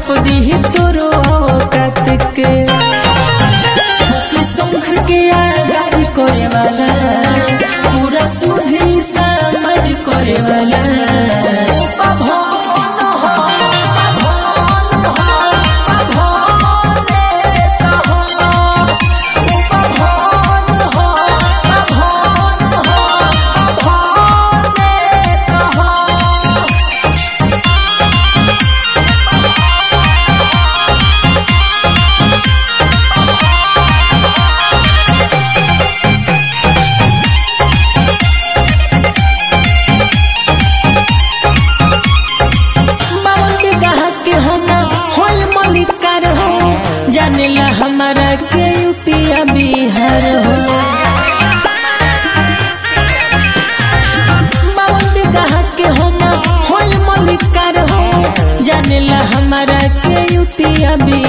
नाप दी तोरो औकात के शंख के आगाज करे वाला पूरा सुधी समझ करे वाला जानेला हमारा के यूपिया बिहार हो बावन कहा के हम होल मलिकार हो जानेला हमारा के यूपिया बिहार